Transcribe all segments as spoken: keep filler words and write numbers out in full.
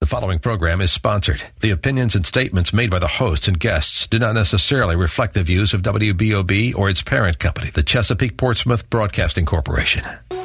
following program is sponsored. The opinions and statements made by the hosts and guests do not necessarily reflect the views of W B O B or its parent company, the Chesapeake Portsmouth Broadcasting Corporation.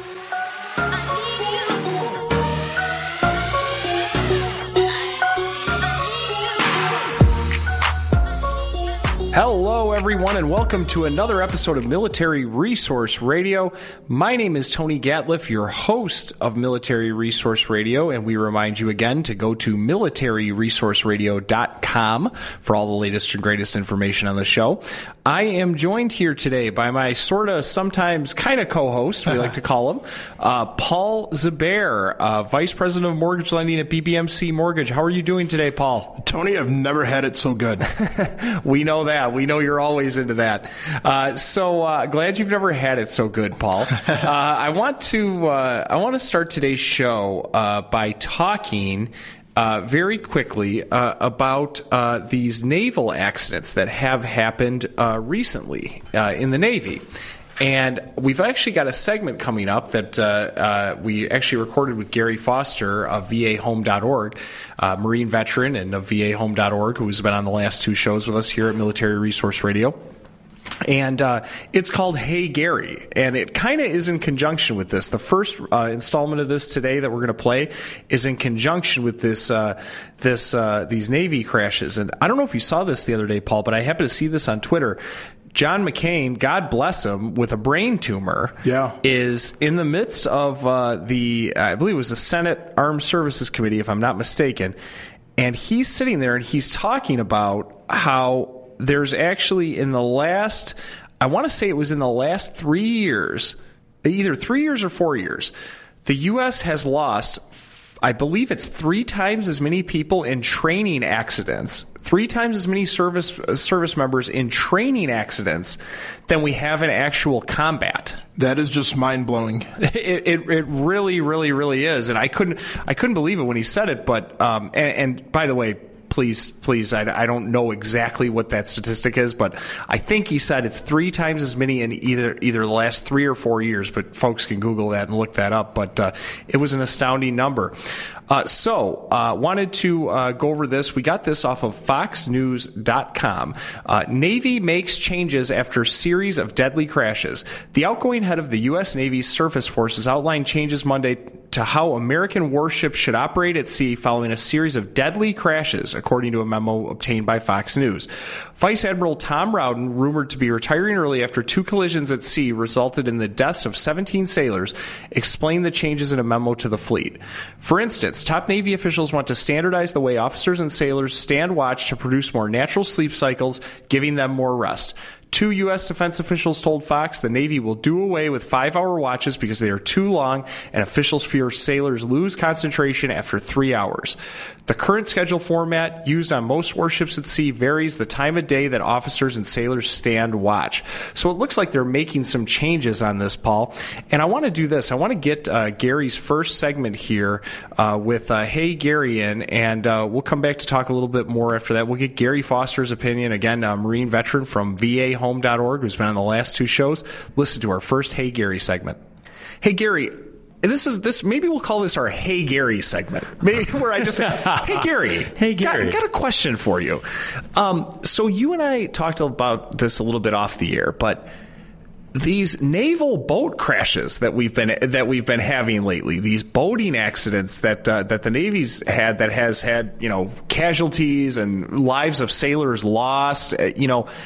Hello, everyone, and welcome to another episode of Military Resource Radio. My name is Tony Gatliff, your host of Military Resource Radio, and we remind you again to go to military resource radio dot com for all the latest and greatest information on the show. I am joined here today by my sort of sometimes kind of co-host, we like to call him, uh, Paul Zubair, uh, Vice President of Mortgage Lending at B B M C Mortgage. How are you doing today, Paul? Tony, I've never had it so good. We know that. We know you're always into that. Uh, so uh, glad you've never had it so good, Paul. Uh, I want to uh, I want to start today's show uh, by talking uh, very quickly uh, about uh, these naval accidents that have happened uh, recently uh, in the Navy. And we've actually got a segment coming up that uh, uh, we actually recorded with Gary Foster of V A home dot org, uh, Marine veteran and of V A home dot org, who's been on the last two shows with us here at Military Resource Radio. And uh, it's called Hey Gary, and it kind of is in conjunction with this. The first uh, installment of this today that we're going to play is in conjunction with this, uh, this, uh, these Navy crashes. And I don't know if you saw this the other day, Paul, but I happened to see this on Twitter. John McCain, God bless him, with a brain tumor, yeah. is in the midst of uh, the, I believe it was the Senate Armed Services Committee, if I'm not mistaken, and he's sitting there and he's talking about how there's actually in the last, I want to say it was in the last three years, either three years or four years, the U S has lost, I believe it's three times as many people in training accidents, three times as many service service members in training accidents than we have in actual combat. That is just mind-blowing. It, it it really, really, really is. And I couldn't I couldn't believe it when he said it. But um, and, and by the way, Please, please, I, I don't know exactly what that statistic is, but I think he said it's three times as many in either either the last three or four years, but folks can Google that and look that up. But uh, it was an astounding number. Uh, so, uh, wanted to uh, go over this. We got this off of fox news dot com. Uh, Navy makes changes after series of deadly crashes. The outgoing head of the U S Navy's Surface Forces outlined changes Monday to how American warships should operate at sea following a series of deadly crashes, according to a memo obtained by Fox News. Vice Admiral Tom Rowden, rumored to be retiring early after two collisions at sea resulted in the deaths of seventeen sailors, explained the changes in a memo to the fleet. For instance, top Navy officials want to standardize the way officers and sailors stand watch to produce more natural sleep cycles, giving them more rest. Two U S defense officials told Fox the Navy will do away with five-hour watches because they are too long, and officials fear sailors lose concentration after three hours. The current schedule format used on most warships at sea varies the time of day that officers and sailors stand watch. So it looks like they're making some changes on this, Paul. And I want to do this. I want to get uh, Gary's first segment here uh, with uh, Hey Gary in, and uh, we'll come back to talk a little bit more after that. We'll get Gary Foster's opinion, again, a Marine veteran from V A home dot org, who's been on the last two shows. Listen to our first Hey Gary segment. Hey Gary, this is this. Maybe we'll call this our Hey Gary segment. Maybe where I just say, Hey Gary, Hey Gary, got, got a question for you. Um, so you and I talked about this a little bit off the air, but these naval boat crashes that we've been that we've been having lately, these boating accidents that uh, that the Navy's had, that has had you know casualties and lives of sailors lost, uh, you know.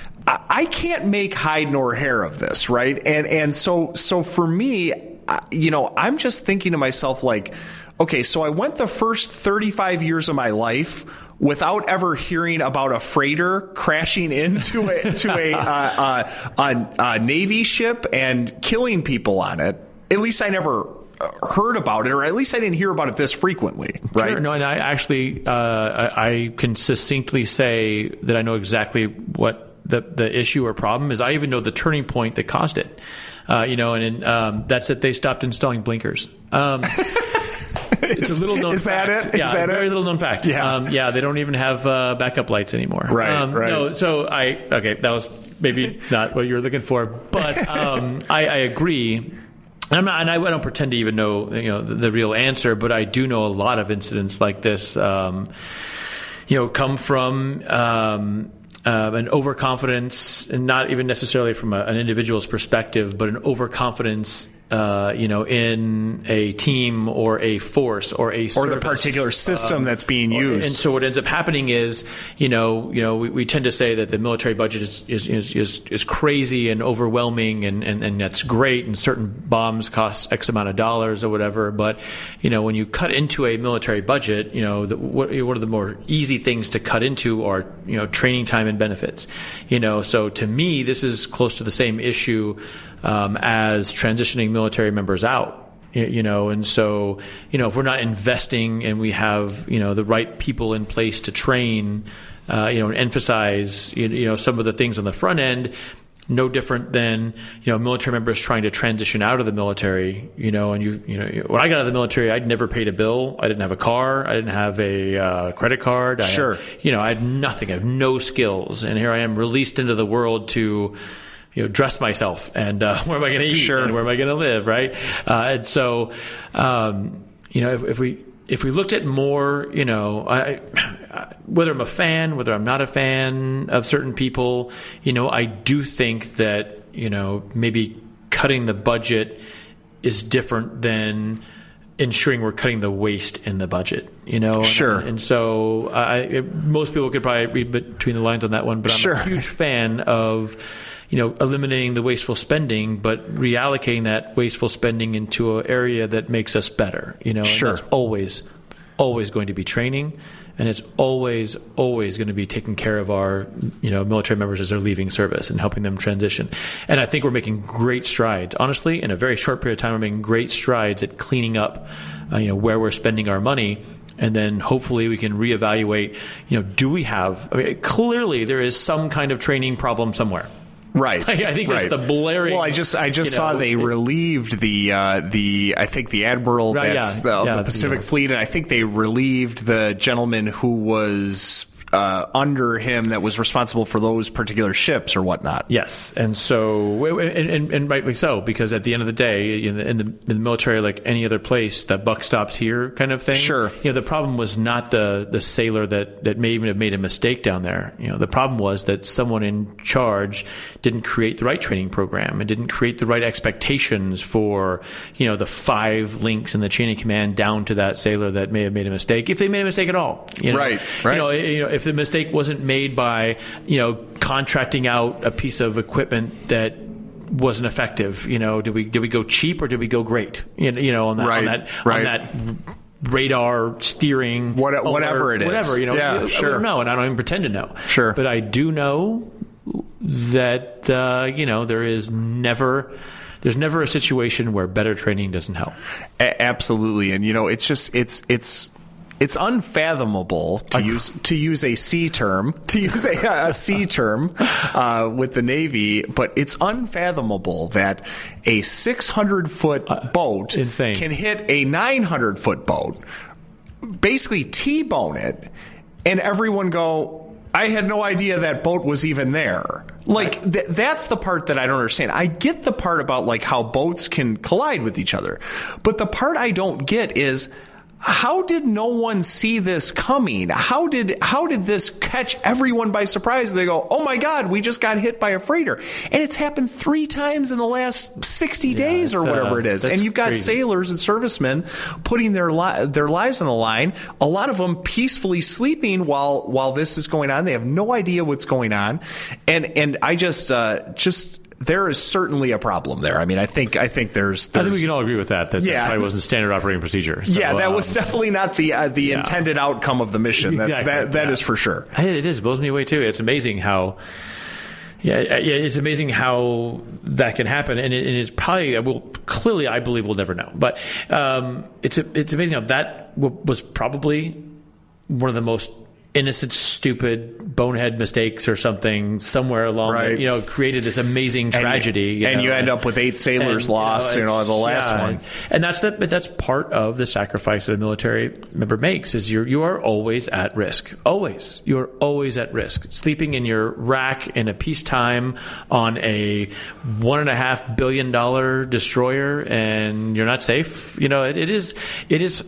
I can't make hide nor hair of this, right? And and so so for me, you know, I'm just thinking to myself like, okay, so I went the first thirty-five years of my life without ever hearing about a freighter crashing into a to a, uh, uh, a, a Navy ship and killing people on it. At least I never heard about it, or at least I didn't hear about it this frequently, right? Sure. No, and I actually, uh, I, I can succinctly say that I know exactly what the the issue or problem is. I even know the turning point that caused it. Uh, you know, and in, um, that's that they stopped installing blinkers. Um, it's is, a little known is fact. That it? Yeah, is that very it? little known fact. Yeah, um, yeah, they don't even have uh, backup lights anymore. Right, um, right. No, so I okay, that was maybe not what you were looking for, but um, I, I agree And I'm not, and I don't pretend to even know, you know, the, the real answer, but I do know a lot of incidents like this, um, you know, come from um, uh, an overconfidence, and not even necessarily from a, an individual's perspective, but an overconfidence. Uh, you know, in a team or a force or a or the particular system um, that's being used. Or, and so what ends up happening is, you know, you know, we, we tend to say that the military budget is is is, is, is crazy and overwhelming, and, and, and that's great, and certain bombs cost X amount of dollars or whatever. But, you know, when you cut into a military budget, you know, the, what, one of the more easy things to cut into are, you know, training time and benefits. You know, so to me, this is close to the same issue Um, as transitioning military members out, you, you know, and so, you know, if we're not investing and we have, you know, the right people in place to train, uh, you know, and emphasize, you, you know, some of the things on the front end, no different than, you know, military members trying to transition out of the military, you know, and you, you know, when I got out of the military, I'd never paid a bill. I didn't have a car. I didn't have a uh, credit card. I sure. Had, you know, I had nothing. I had no skills. And here I am released into the world to, you know, dress myself, and uh, where am I going to eat, sure. and where am I going to live, right? Uh, and so, um, you know, if, if we if we looked at more, you know, I, I, whether I'm a fan, whether I'm not a fan of certain people, you know, I do think that, you know, maybe cutting the budget is different than ensuring we're cutting the waste in the budget, you know? Sure. And, and so I, most people could probably read between the lines on that one, but I'm sure. a huge fan of, you know, eliminating the wasteful spending, but reallocating that wasteful spending into an area that makes us better, you know? Sure. And that's always, always going to be training, and it's always, always going to be taking care of our, you know, military members as they're leaving service and helping them transition. And I think we're making great strides. Honestly, in a very short period of time, we're making great strides at cleaning up, uh, you know, where we're spending our money. And then hopefully we can reevaluate, you know, do we have, I mean, clearly there is some kind of training problem somewhere. Right. I think that's right. the blaring. Well, I just I just you saw know, they it, relieved the uh, the I think the admiral right, that's yeah, the, of yeah, the Pacific yeah. Fleet, and I think they relieved the gentleman who was uh, under him that was responsible for those particular ships or whatnot. Yes, and so and, and, and rightly so, because at the end of the day, in the, in the in the military, like any other place, that buck stops here, kind of thing. Sure. You know, the problem was not the the sailor that that may even have made a mistake down there. You know, the problem was that someone in charge didn't create the right training program and didn't create the right expectations for, you know, the five links in the chain of command down to that sailor that may have made a mistake, if they made a mistake at all. You know? Right. Right. You know, you know, if the mistake wasn't made by, you know, contracting out a piece of equipment that wasn't effective, you know, did we did we go cheap or did we go great? You know, you know on that right. on that right. on that radar steering, what, whatever alert, it is, whatever, you know, yeah, I, sure. I don't know, and I don't even pretend to know. Sure, but I do know that uh, you know there is never. There's never a situation where better training doesn't help. A- absolutely, and you know, it's just it's it's it's unfathomable to use to use a sea term to use a, a sea term uh, with the Navy, but it's unfathomable that a six hundred foot boat insane. can hit a nine hundred foot boat, basically T-bone it, and everyone go, I had no idea that boat was even there. Like, th- that's the part that I don't understand. I get the part about, like, how boats can collide with each other. But the part I don't get is, how did no one see this coming? How did how did this catch everyone by surprise? They go, oh, my God, we just got hit by a freighter. And it's happened three times in the last sixty yeah, days or whatever uh, it is. And you've got crazy. sailors and servicemen putting their li- their lives on the line, a lot of them peacefully sleeping while while this is going on. They have no idea what's going on. And and I just uh, just... there is certainly a problem there. I mean, I think I think there's. there's I think we can all agree with that. That, yeah. that probably wasn't standard operating procedure. So, yeah, that um, was definitely not the uh, the yeah. intended outcome of the mission. That's, Exactly. That that yeah. is for sure. It is. It blows me away too. It's amazing how. Yeah, yeah, it's amazing how that can happen, and it, and it's probably will clearly I believe we'll never know. But um, it's it's amazing how that w- was probably one of the most innocent, stupid bonehead mistakes or something somewhere along, right. the, you know, created this amazing tragedy. And, you, and know, you end up with eight sailors and, lost, you know, you know the last yeah, one. And, and that's the, but that's part of the sacrifice that a military member makes is you're, you are always at risk. Always. You are always at risk. Sleeping in your rack in a peacetime on a one and a half billion dollar destroyer and you're not safe. You know, it, it is, it is,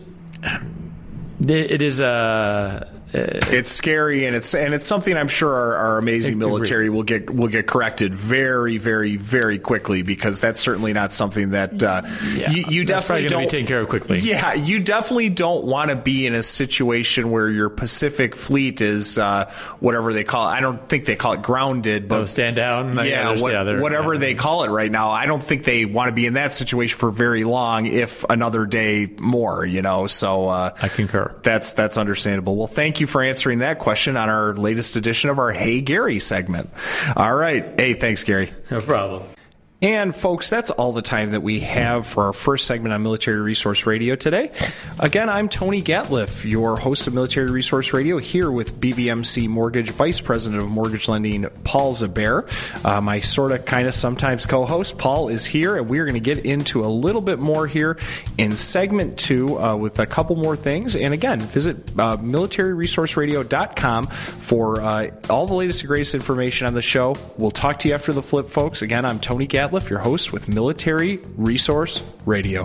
it is, uh, Uh, it's scary, and it's and it's something I'm sure our, our amazing military will get will get corrected very, very, very quickly, because that's certainly not something that uh, yeah, you, you definitely don't be taken care of quickly. Yeah, you definitely don't want to be in a situation where your Pacific Fleet is uh, whatever they call it. I don't think they call it grounded, but oh, stand down. Yeah, yeah, what, yeah whatever yeah. they call it right now. I don't think they want to be in that situation for very long, if another day more. You know, so uh, I concur. That's that's understandable. Well, thank you for answering that question on our latest edition of our Hey Gary segment. All right. Hey, thanks, Gary. No problem. And folks, that's all the time that we have for our first segment on Military Resource Radio today. Again, I'm Tony Gatliff, your host of Military Resource Radio, here with B B M C Mortgage Vice President of Mortgage Lending, Paul Zaber. Uh, my sort of, kind of, sometimes co-host, Paul, is here, and we're going to get into a little bit more here in segment two uh, with a couple more things. And again, visit uh, military resource radio dot com for uh, all the latest and greatest information on the show. We'll talk to you after the flip, folks. Again, I'm Tony Gatliff, your host with Military Resource Radio.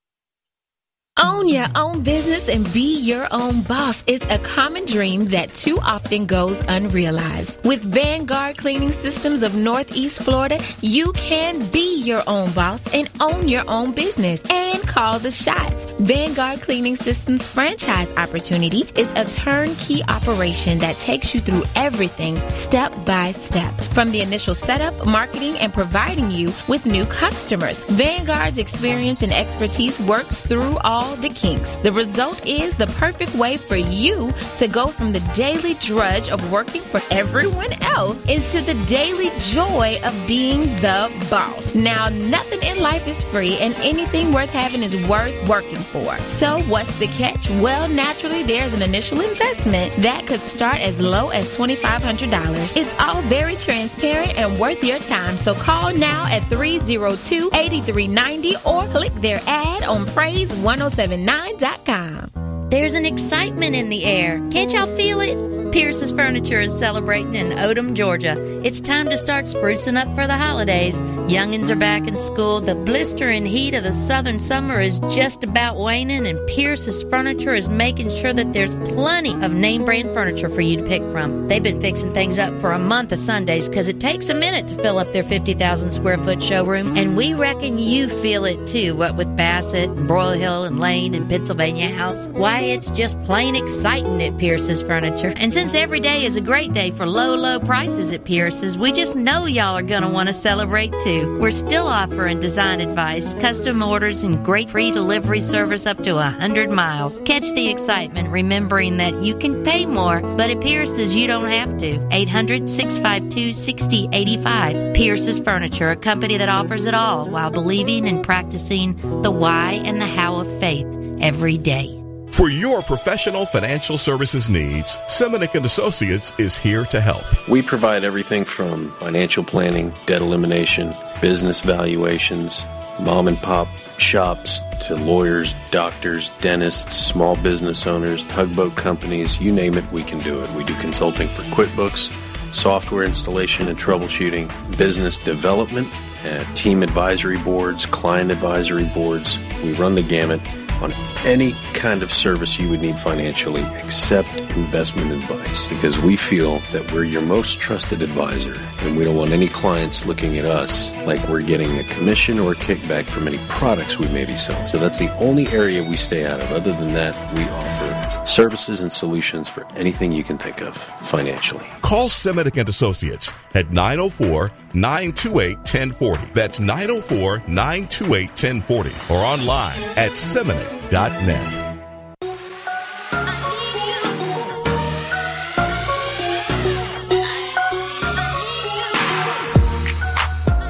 Own your own business and be your own boss is a common dream that too often goes unrealized. With Vanguard Cleaning Systems of Northeast Florida, you can be your own boss and own your own business and call the shots. Vanguard Cleaning Systems franchise opportunity is a turnkey operation that takes you through everything step by step. From the initial setup, marketing, and providing you with new customers, Vanguard's experience and expertise works through all the kinks. The result is the perfect way for you to go from the daily drudge of working for everyone else into the daily joy of being the boss. Now, nothing in life is free, and anything worth having is worth working for. So what's the catch? Well, naturally, there's an initial investment that could start as low as twenty-five hundred dollars. It's all very transparent and worth your time. So call now at three oh two, eight three nine oh or click their ad on praise ten seventy-nine dot com. There's an excitement in the air. Can't y'all feel it? Pierce's Furniture is celebrating in Odom, Georgia. It's time to start sprucing up for the holidays. Youngins are back in school. The blistering heat of the southern summer is just about waning, and Pierce's Furniture is making sure that there's plenty of name brand furniture for you to pick from. They've been fixing things up for a month of Sundays because it takes a minute to fill up their fifty thousand square foot showroom, and we reckon you feel it too, what with Bassett and Broyles Hill and Lane and Pennsylvania House. Why, it's just plain exciting at Pierce's Furniture. And since every day is a great day for low, low prices at Pierce's, we just know y'all are going to want to celebrate too. We're still offering design advice, custom orders, and great free delivery service up to one hundred miles. Catch the excitement remembering that you can pay more, but at Pierce's you don't have to. eight hundred, six five two, six oh eight five. Pierce's Furniture, a company that offers it all while believing and practicing the why and the how of faith every day. For your professional financial services needs, Seminick and Associates is here to help. We provide everything from financial planning, debt elimination, business valuations, mom and pop shops, to lawyers, doctors, dentists, small business owners, tugboat companies, you name it, we can do it. We do consulting for QuickBooks, software installation and troubleshooting, business development, uh, team advisory boards, client advisory boards. We run the gamut on any kind of service you would need financially except investment advice, because we feel that we're your most trusted advisor, and we don't want any clients looking at us like we're getting a commission or a kickback from any products we may be selling. So that's the only area we stay out of. Other than that, we offer services and solutions for anything you can think of financially. Call Seminick and Associates at nine oh four, nine two eight, one oh four oh. That's nine oh four, nine two eight, one oh four oh, or online at seminick dot net.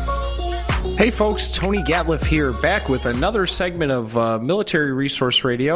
Hey folks, Tony Gatliff here, back with another segment of uh, Military Resource Radio.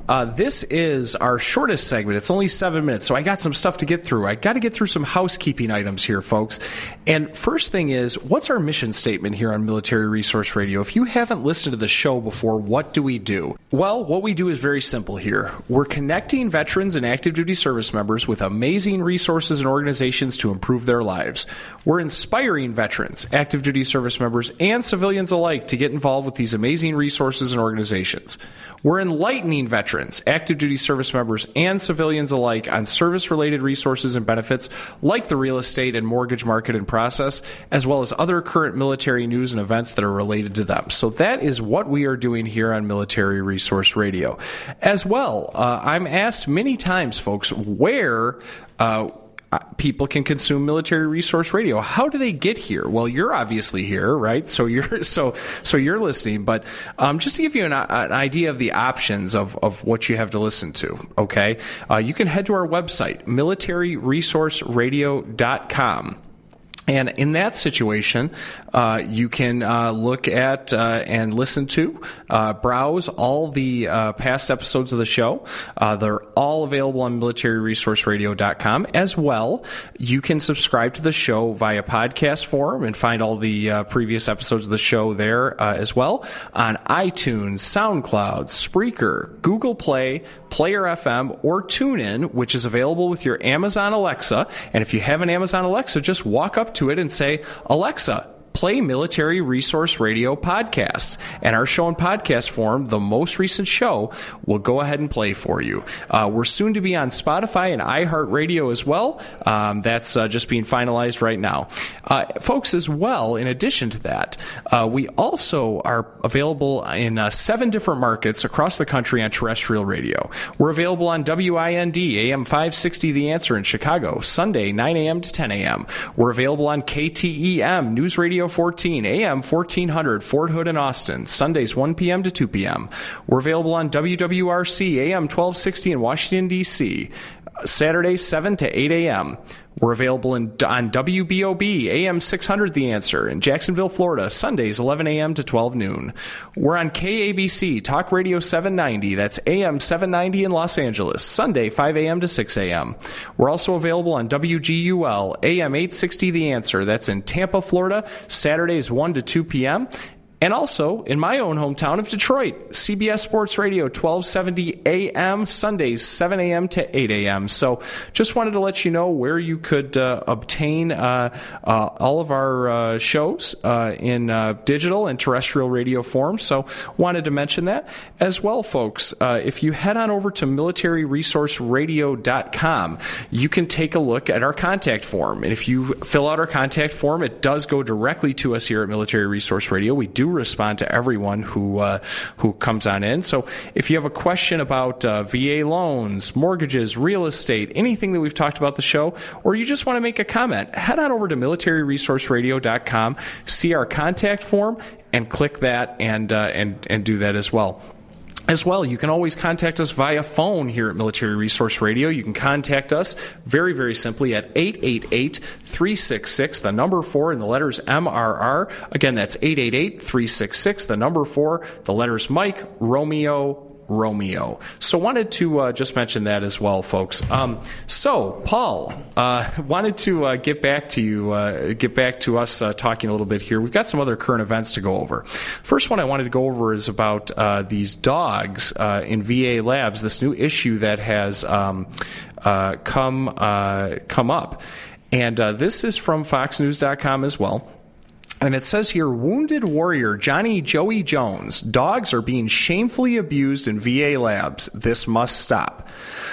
Uh, this is our shortest segment. It's only seven minutes, so I got some stuff to get through. I got to get through some housekeeping items here, folks. And first thing is, what's our mission statement here on Military Resource Radio? If you haven't listened to the show before, what do we do? Well, what we do is very simple here. We're connecting veterans and active duty service members with amazing resources and organizations to improve their lives. We're inspiring veterans, active duty service members, and civilians alike to get involved with these amazing resources and organizations. We're enlightening veterans, active duty service members, and civilians alike on service-related resources and benefits like the real estate and mortgage market and process, as well as other current military news and events that are related to them. So that is what we are doing here on Military Resource Radio. As well, uh, I'm asked many times, folks, where uh, people can consume Military Resource Radio. How do they get here? Well, you're obviously here, right? So you're so so you're listening. But um, just to give you an, an idea of the options of, of what you have to listen to, okay? Uh, you can head to our website, military resource radio dot com. And in that situation, uh, you can uh, look at uh, and listen to, uh, browse all the uh, past episodes of the show. Uh, they're all available on military resource radio dot com. As well, you can subscribe to the show via podcast form and find all the uh, previous episodes of the show there uh, as well on iTunes, SoundCloud, Spreaker, Google Play, Player F M, or TuneIn, which is available with your Amazon Alexa. And if you have an Amazon Alexa, just walk up to it and say, Alexa, play Military Resource Radio podcast. And our show in podcast form, the most recent show, will go ahead and play for you. Uh, we're soon to be on Spotify and iHeartRadio as well. Um, that's uh, just being finalized right now. Uh, folks, as well, in addition to that, uh, we also are available in uh, seven different markets across the country on terrestrial radio. We're available on W I N D, A M five sixty The Answer in Chicago, Sunday, nine a.m. to ten a.m. We're available on K T E M, News Radio fourteen, A M fourteen hundred, Fort Hood and Austin, Sundays one p.m. to two p.m. We're available on W W R C, A M twelve sixty in Washington, D C, Saturdays seven to eight a.m. We're available in, on W B O B, A M six hundred The Answer in Jacksonville, Florida, Sundays eleven a.m. to twelve noon. We're on K A B C, Talk Radio seven ninety, that's A M seven ninety in Los Angeles, Sunday five a.m. to six a.m. We're also available on W G U L, A M eight sixty The Answer, that's in Tampa, Florida, Saturdays one to two p.m., and also, in my own hometown of Detroit, C B S Sports Radio, twelve seventy A M, Sundays, seven a.m. to eight a.m. So just wanted to let you know where you could uh, obtain uh, uh, all of our uh, shows uh, in uh, digital and terrestrial radio form. So wanted to mention that. As well, folks, uh, if you head on over to military resource radio dot com, you can take a look at our contact form. And if you fill out our contact form, it does go directly to us here at Military Resource Radio. We do respond to everyone who uh, who comes on in. So if you have a question about uh, V A loans, mortgages, real estate, anything that we've talked about the show, or you just want to make a comment, head on over to military resource radio dot com, see our contact form, and click that and uh, and and do that as well. As well, you can always contact us via phone here at Military Resource Radio. You can contact us very, very simply at eight eight eight, three six six, the number four, and the letters M R R. Again, that's eight eight eight, three six six, the number four, the letters Mike, Romeo, Romeo. So wanted to uh, just mention that as well, folks. Um, so, Paul, uh, wanted to uh, get back to you, uh, get back to us uh, talking a little bit here. We've got some other current events to go over. First one I wanted to go over is about uh, these dogs uh, in V A labs, this new issue that has um, uh, come, uh, come up. And uh, this is from fox news dot com as well. And it says here, wounded warrior Johnny Joey Jones. Dogs are being shamefully abused in V A labs. This must stop.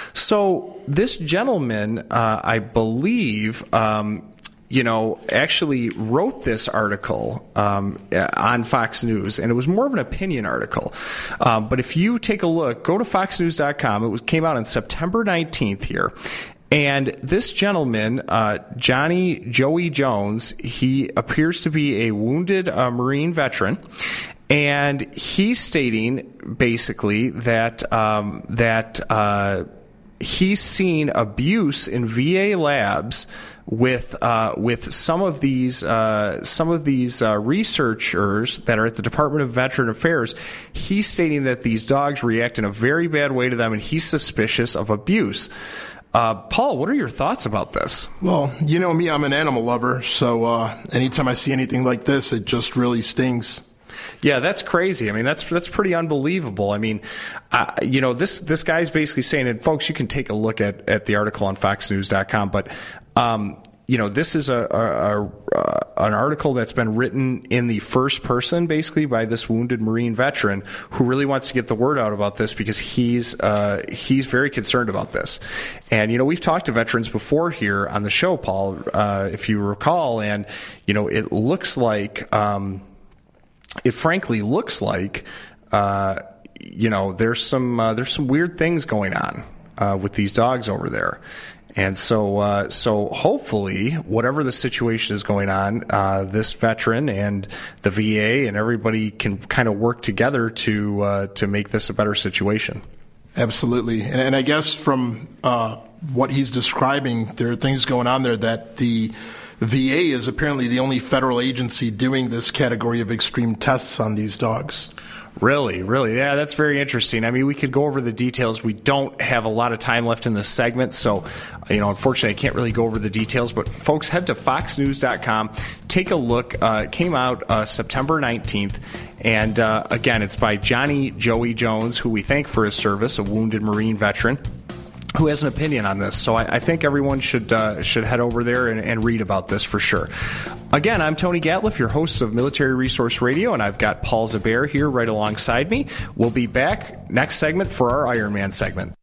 So this gentleman, uh, I believe, um, you know, actually wrote this article um, on Fox News, and it was more of an opinion article. Um, but if you take a look, go to fox news dot com. It was, came out on September nineteenth here. And this gentleman, uh, Johnny Joey Jones, he appears to be a wounded uh, Marine veteran, and he's stating basically that um, that uh, he's seen abuse in V A labs with uh, with some of these uh, some of these uh, researchers that are at the Department of Veteran Affairs. He's stating that these dogs react in a very bad way to them, and he's suspicious of abuse. Uh, Paul, what are your thoughts about this? Well, you know me, I'm an animal lover, so uh, anytime I see anything like this, it just really stings. Yeah, that's crazy. I mean, that's that's pretty unbelievable. I mean, uh, you know, this this guy's basically saying, and folks, you can take a look at, at the article on fox news dot com, but, um, you know, this is a, a, a an article that's been written in the first person, basically, by this wounded Marine veteran who really wants to get the word out about this because he's uh, he's very concerned about this. And, you know, we've talked to veterans before here on the show, Paul, uh, if you recall, and, you know, it looks like... Um, It frankly looks like, uh, you know, there's some uh, there's some weird things going on uh, with these dogs over there, and so uh, so hopefully, whatever the situation is going on, uh, this veteran and the V A and everybody can kind of work together to uh, to make this a better situation. Absolutely, and, and I guess from uh, what he's describing, there are things going on there that the V A is apparently the only federal agency doing this category of extreme tests on these dogs. Really, really. Yeah, that's very interesting. I mean, we could go over the details. We don't have a lot of time left in this segment, so, you know, unfortunately, I can't really go over the details. But, folks, head to fox news dot com. Take a look. Uh, it came out uh, September nineteenth. And, uh, again, it's by Johnny Joey Jones, who we thank for his service, a wounded Marine veteran, who has an opinion on this. So I, I think everyone should uh, should head over there and, and read about this for sure. Again, I'm Tony Gatliff, your host of Military Resource Radio, and I've got Paul Zabert here right alongside me. We'll be back next segment for our Iron Man segment.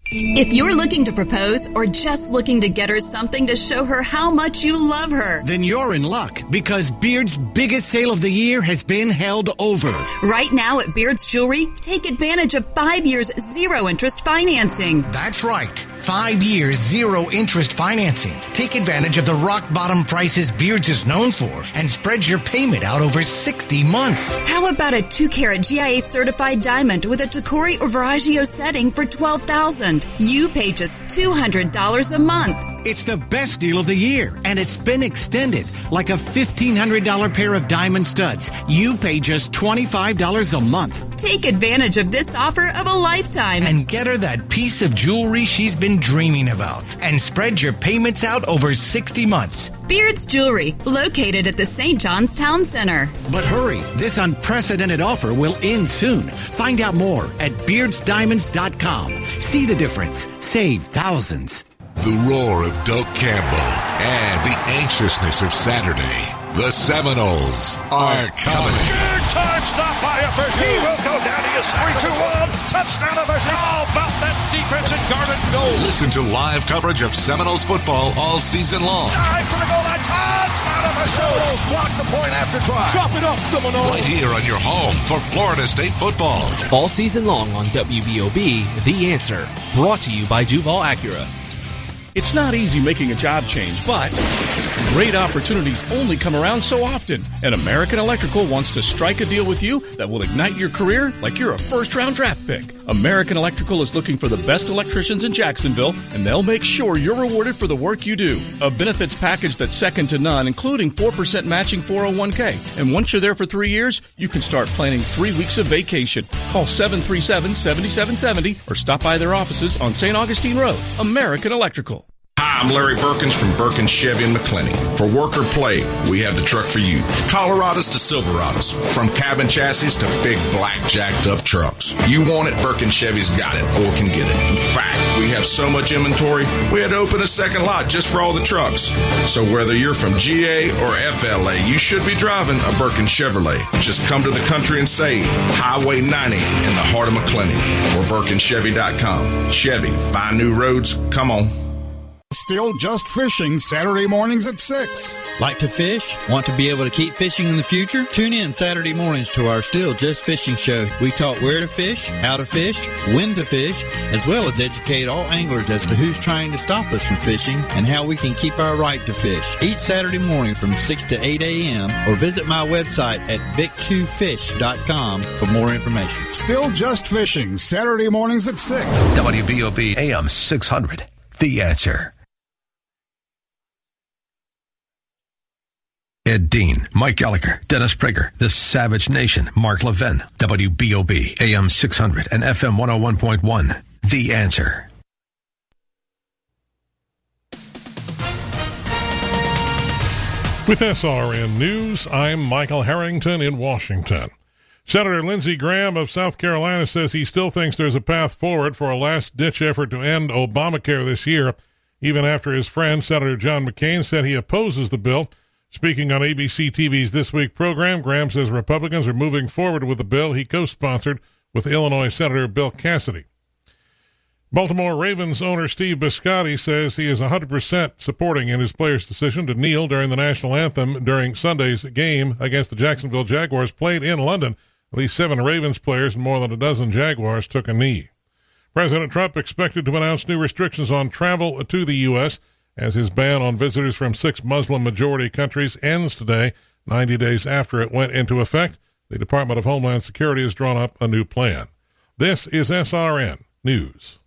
If you're looking to propose or just looking to get her something to show her how much you love her, then you're in luck because Beard's biggest sale of the year has been held over. Right now at Beard's Jewelry, take advantage of five years zero interest financing. That's right. Five years zero interest financing. Take advantage of the rock bottom prices Beard's is known for and spread your payment out over sixty months. How about a two carat G I A certified diamond with a Tacori or Veragio setting for twelve thousand dollars? You pay just two hundred dollars a month. It's the best deal of the year, and it's been extended. Like a fifteen hundred dollars pair of diamond studs, you pay just twenty-five dollars a month. Take advantage of this offer of a lifetime. And get her that piece of jewelry she's been dreaming about. And spread your payments out over sixty months. Beard's Jewelry, located at the Saint John's Town Center. But hurry, this unprecedented offer will end soon. Find out more at beards diamonds dot com. See the difference. Save thousands. The roar of Doak Campbell and the anxiousness of Saturday. The Seminoles are coming. Big time stop by Everson. He will go down. He is three two one. Touchdown Everson. How about that defense and Garden goal? Listen to live coverage of Seminoles football all season long. Dive for the goal line. Touchdown Everson. Seminoles block the point after drive. Drop it up, Seminoles. Right here on your home for Florida State football. All season long on W B O B, The Answer. Brought to you by Duval Acura. It's not easy making a job change, but great opportunities only come around so often. And American Electrical wants to strike a deal with you that will ignite your career like you're a first-round draft pick. American Electrical is looking for the best electricians in Jacksonville, and they'll make sure you're rewarded for the work you do. A benefits package that's second to none, including four percent matching four oh one k. And once you're there for three years, you can start planning three weeks of vacation. Call seven three seven, seven seven seven zero or stop by their offices on Saint Augustine Road. American Electrical. Hi, I'm Larry Birkins from Birkins Chevy in McClenny. For work or play, we have the truck for you. Colorados to Silverados, from cabin chassis to big black jacked up trucks. You want it, Birkins Chevy's got it or can get it. In fact, we have so much inventory, we had to open a second lot just for all the trucks. So whether you're from G A or F L A, you should be driving a Birkins Chevrolet. Just come to the country and save. Highway ninety in the heart of McClenny or Birkins Chevy dot com. Chevy, find new roads. Come on. Still Just Fishing, Saturday mornings at six. Like to fish? Want to be able to keep fishing in the future? Tune in Saturday mornings to our Still Just Fishing show. We talk where to fish, how to fish, when to fish, as well as educate all anglers as to who's trying to stop us from fishing and how we can keep our right to fish. Each Saturday morning from six to eight a.m. or visit my website at vic two fish dot com for more information. Still Just Fishing, Saturday mornings at six. W B O B A M six hundred, The Answer. Ed Dean, Mike Gallagher, Dennis Prager, The Savage Nation, Mark Levin, W B O B, A M six hundred and F M one oh one point one, The Answer. With S R N News, I'm Michael Harrington in Washington. Senator Lindsey Graham of South Carolina says he still thinks there's a path forward for a last-ditch effort to end Obamacare this year, even after his friend, Senator John McCain, said he opposes the bill. Speaking on A B C T V's This Week program, Graham says Republicans are moving forward with the bill he co-sponsored with Illinois Senator Bill Cassidy. Baltimore Ravens owner Steve Biscotti says he is one hundred percent supporting in his players' decision to kneel during the national anthem during Sunday's game against the Jacksonville Jaguars played in London. At least seven Ravens players and more than a dozen Jaguars took a knee. President Trump expected to announce new restrictions on travel to the U S as his ban on visitors from six Muslim-majority countries ends today, ninety days after it went into effect. The Department of Homeland Security has drawn up a new plan. This is S R N News.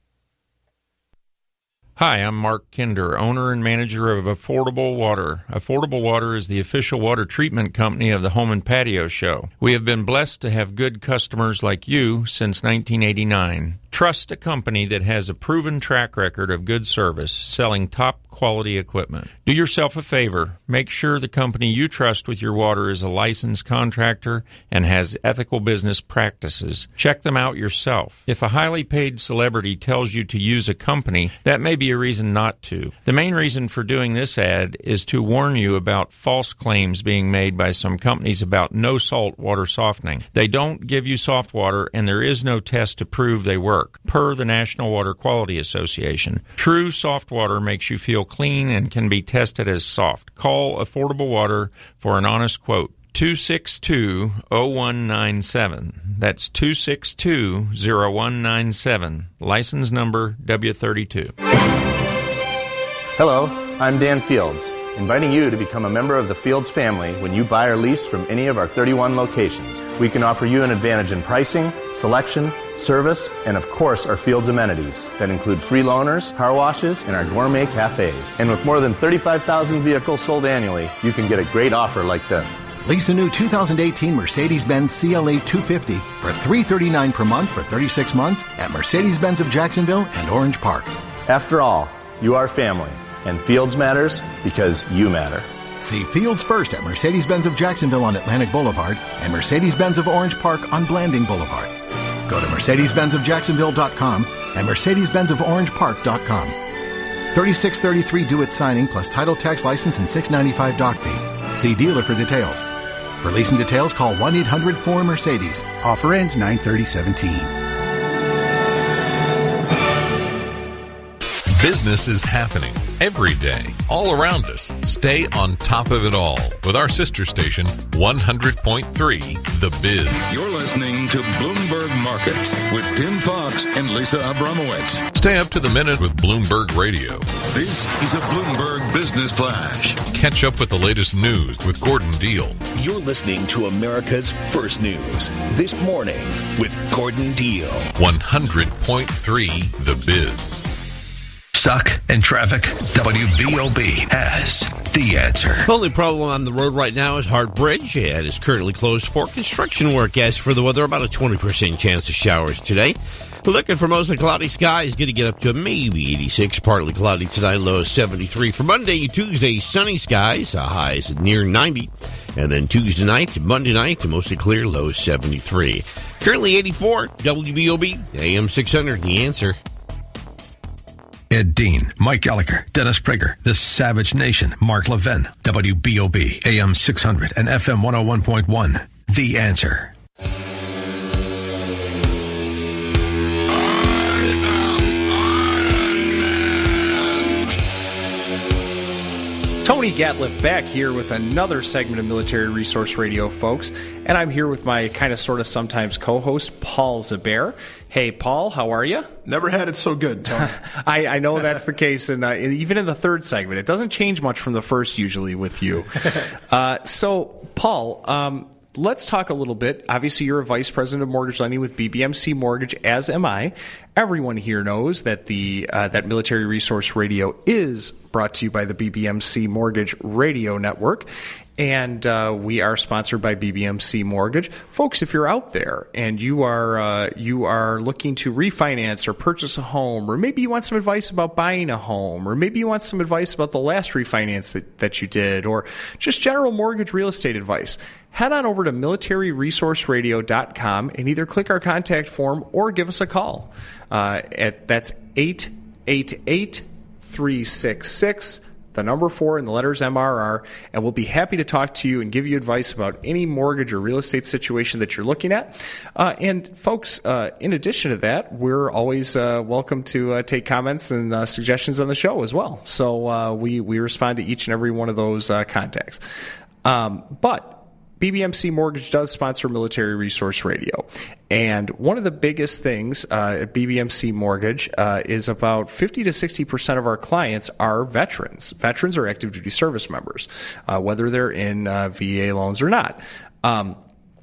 Hi, I'm Mark Kinder, owner and manager of Affordable Water. Affordable Water is the official water treatment company of the Home and Patio Show. We have been blessed to have good customers like you since nineteen eighty-nine. Trust a company that has a proven track record of good service, selling top-quality equipment. Do yourself a favor. Make sure the company you trust with your water is a licensed contractor and has ethical business practices. Check them out yourself. If a highly paid celebrity tells you to use a company, that may be a reason not to. The main reason for doing this ad is to warn you about false claims being made by some companies about no-salt water softening. They don't give you soft water, and there is no test to prove they work, per the National Water Quality Association. True soft water makes you feel clean and can be tested as soft. Call Affordable Water for an honest quote. two six two, zero one nine seven. That's two six two, zero one nine seven. License number W thirty-two. Hello, I'm Dan Fields, inviting you to become a member of the Fields family when you buy or lease from any of our thirty-one locations. We can offer you an advantage in pricing, selection, service, and of course our Fields amenities that include free loaners, car washes, and our gourmet cafes. And with more than thirty-five thousand vehicles sold annually, you can get a great offer like this. Lease a new two thousand eighteen Mercedes-Benz C L A two fifty for three hundred thirty-nine dollars per month for thirty-six months at Mercedes-Benz of Jacksonville and Orange Park. After all, you are family, and Fields matters because you matter. See Fields first at Mercedes-Benz of Jacksonville on Atlantic Boulevard and Mercedes-Benz of Orange Park on Blanding Boulevard. Go to Mercedes Benz of Jacksonville dot com and Mercedes Benz of Orange Park dot com. thirty-six thirty-three due at signing plus title, tax, license, and six ninety-five dock fee. See dealer for details. For leasing details, call one eight hundred four Mercedes. Offer ends nine thirty seventeen. Business is happening every day, all around us. Stay on top of it all with our sister station, one hundred point three The Biz. You're listening to Bloomberg Markets with Tim Fox and Lisa Abramowitz. Stay up to the minute with Bloomberg Radio. This is a Bloomberg Business Flash. Catch up with the latest news with Gordon Deal. You're listening to America's First News This Morning with Gordon Deal. one hundred point three The Biz. Stuck in traffic? W B O B has the answer. The only problem on the road right now is Hart Bridge. It is currently closed for construction work. As for the weather, about a twenty percent chance of showers today. Looking for mostly cloudy skies. Going to get up to maybe eighty-six. Partly cloudy tonight, low seventy-three. For Monday, Tuesday, sunny skies. Highs near ninety. And then Tuesday night, Monday night, mostly clear, low seventy-three. Currently eighty-four. W B O B, A M six hundred, the answer. Ed Dean, Mike Gallagher, Dennis Prager, The Savage Nation, Mark Levin, W B O B, A M six hundred and F M one oh one point one. The Answer. Tony Gatliff back here with another segment of Military Resource Radio, folks. And I'm here with my kind of, sort of, sometimes co-host, Paul Zabert. Hey, Paul, how are you? Never had it so good, Tony. I, I know that's the case, and uh, even in the third segment. It doesn't change much from the first, usually, with you. uh, so, Paul, um, let's talk a little bit. Obviously, you're a vice president of mortgage lending with B B M C Mortgage, as am I. Everyone here knows that the uh, that Military Resource Radio is brought to you by the B B M C Mortgage Radio Network, and uh, we are sponsored by B B M C Mortgage. Folks, if you're out there and you are uh, you are looking to refinance or purchase a home, or maybe you want some advice about buying a home, or maybe you want some advice about the last refinance that, that you did, or just general mortgage real estate advice, head on over to military resource radio dot com and either click our contact form or give us a call. Uh, at that's eight eight eight, three six six, the number four and the letters M R R, and we'll be happy to talk to you and give you advice about any mortgage or real estate situation that you're looking at. Uh, and folks, uh, in addition to that, we're always uh, welcome to uh, take comments and uh, suggestions on the show as well. So uh, we, we respond to each and every one of those uh, contacts. Um, but B B M C Mortgage does sponsor Military Resource Radio. And one of the biggest things uh, at B B M C Mortgage uh, is about fifty to sixty percent of our clients are veterans. Veterans are active duty service members, uh, whether they're in uh, V A loans or not. Um,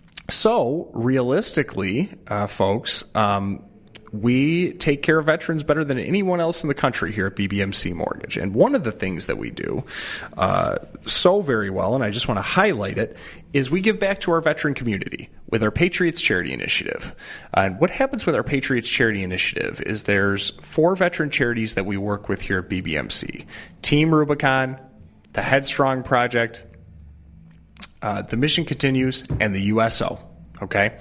so realistically, uh, folks, um, we take care of veterans better than anyone else in the country here at B B M C Mortgage. And one of the things that we do uh, so very well, and I just want to highlight it, is we give back to our veteran community with our Patriots Charity Initiative. Uh, and what happens with our Patriots Charity Initiative is there's four veteran charities that we work with here at B B M C. Team Rubicon, the Headstrong Project, uh, the Mission Continues, and the U S O. Okay?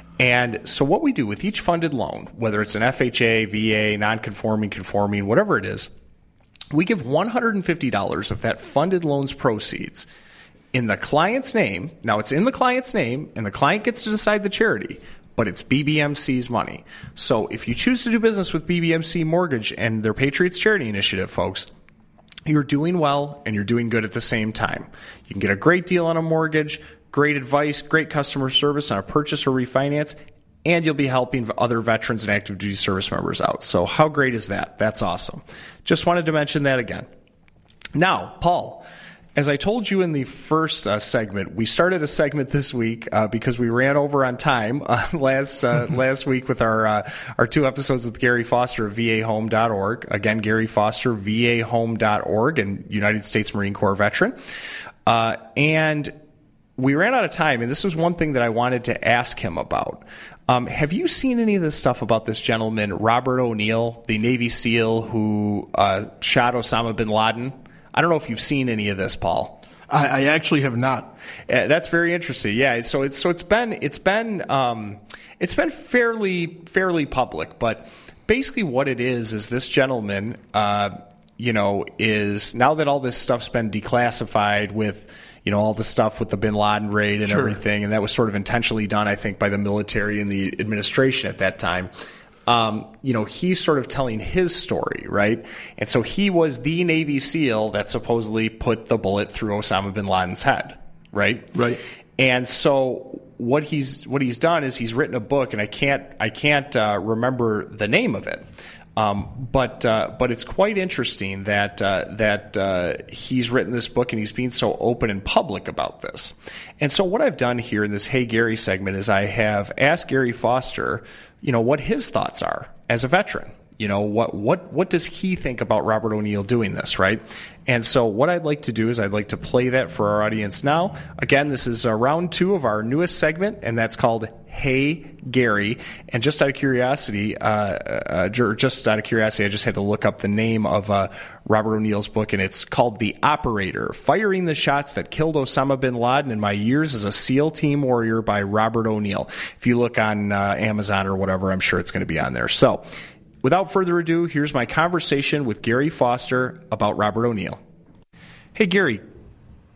And so what we do with each funded loan, whether it's an F H A, V A, non-conforming, conforming, whatever it is, we give one hundred fifty dollars of that funded loan's proceeds in the client's name. Now, it's in the client's name, and the client gets to decide the charity, but it's B B M C's money. So if you choose to do business with B B M C Mortgage and their Patriots Charity Initiative, folks, you're doing well and you're doing good at the same time. You can get a great deal on a mortgage, great advice, great customer service on a purchase or refinance, and you'll be helping other veterans and active duty service members out. So how great is that? That's awesome. Just wanted to mention that again. Now, Paul, as I told you in the first uh, segment, we started a segment this week uh, because we ran over on time uh, last uh, last week with our uh, our two episodes with Gary Foster of V A home dot org. Again, Gary Foster, V A home dot org, and United States Marine Corps veteran. Uh, and we ran out of time, and this was one thing that I wanted to ask him about. Um, have you seen any of this stuff about this gentleman, Robert O'Neill, the Navy SEAL who uh, shot Osama bin Laden? I don't know if you've seen any of this, Paul. I, I actually have not. Uh, that's very interesting. Yeah, so it's so it's been it's been um, it's been fairly fairly public, but basically what it is is this gentleman, uh, you know, is now that all this stuff's been declassified with, you know, all the stuff with the bin Laden raid and Sure. everything, and that was sort of intentionally done, I think, by the military and the administration at that time. Um, you know, he's sort of telling his story, right? And so he was the Navy SEAL that supposedly put the bullet through Osama bin Laden's head, right? Right. And so what he's what he's done is he's written a book, and I can't I can't uh, remember the name of it. Um, but uh, but it's quite interesting that uh, that uh, he's written this book and he's being so open and public about this. And so what I've done here in this Hey Gary segment is I have asked Gary Foster, you know, what his thoughts are as a veteran. You know, what what what does he think about Robert O'Neill doing this, right? And so what I'd like to do is I'd like to play that for our audience now. Again, this is uh, round two of our newest segment, and that's called Hey Gary. And just out of curiosity, uh, uh, just out of curiosity, I just had to look up the name of uh, Robert O'Neill's book, and it's called The Operator, Firing the Shots That Killed Osama bin Laden in My Years as a SEAL Team Warrior by Robert O'Neill. If you look on uh, Amazon or whatever, I'm sure it's going to be on there. So without further ado, here's my conversation with Gary Foster about Robert O'Neill. Hey, Gary,